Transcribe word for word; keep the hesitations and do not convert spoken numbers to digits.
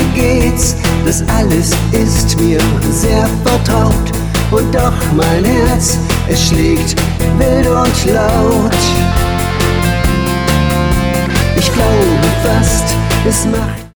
mir geht's, das alles ist mir sehr vertraut. Und doch mein Herz, es schlägt wild und laut. Ich glaube fast, es macht